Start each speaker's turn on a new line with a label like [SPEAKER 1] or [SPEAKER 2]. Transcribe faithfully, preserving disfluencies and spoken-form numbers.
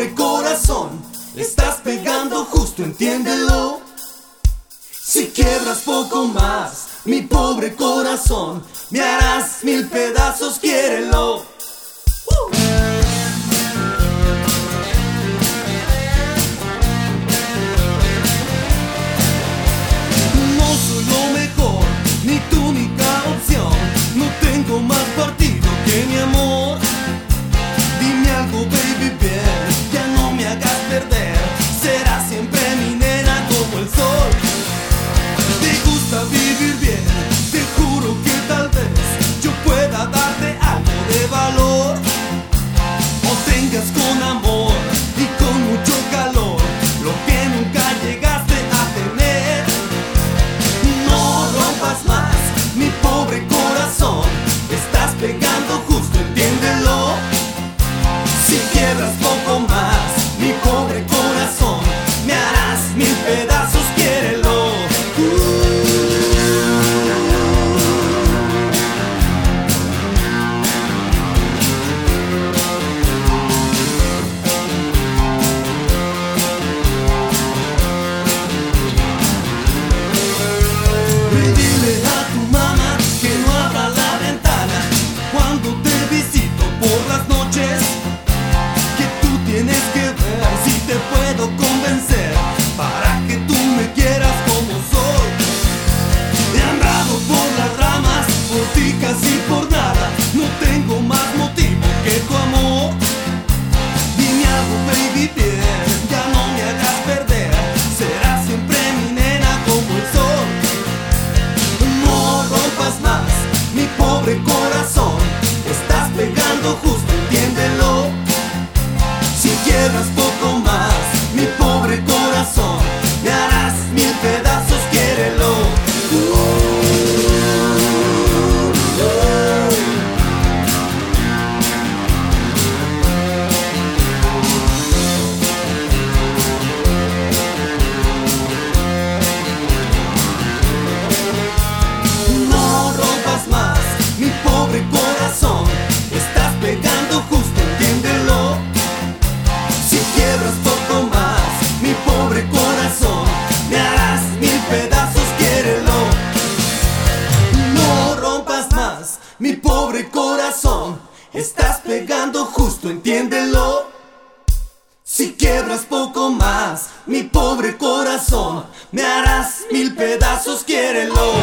[SPEAKER 1] pobre corazón, estás pegando justo, entiéndelo. Si quiebras poco más, mi pobre corazón, me harás mil pedazos, quiérelo. uh. No soy lo mejor, ni tu única opción, no tengo más partido que mi amor. Dime algo, baby, bien, ya no me hagas perder, serás siempre mi nena como el sol. Te gusta vivir bien, te juro que tal vez yo pueda darte algo de valor, o tengas con amor y con mucho calor lo que nunca llegaste a tener. No rompas más mi pobre corazón, estás pegando justo, entiéndelo. Si quiebras poco más, mi pobre corazón, me harás mil pedazos, quiérelo. Dile a tu mamá que no abra la ventana cuando te visito por las noches, que tú tienes que ver si te puedo convencer para que tú me quieras como soy. He andado por las ramas, por ti casi por nada, no tengo más motivo que tu amor. Dime algo, baby, bien, ya no me hagas perder, serás siempre mi nena como el sol. No rompas más mi pobre corazón, estás pegando justo, entiéndelo. Si quiebras poco más, mi pobre corazón, me harás mil pedazos, quiérelo. No rompas más mi pobre corazón, estás pegando justo, entiéndelo. Si quiebras poco más, mi pobre corazón, me harás mil pedazos, quiérelo. No rompas más mi pobre corazón, estás pegando justo, entiéndelo. Si quiebras poco más, mi pobre corazón, me harás mil pedazos, quiérelo.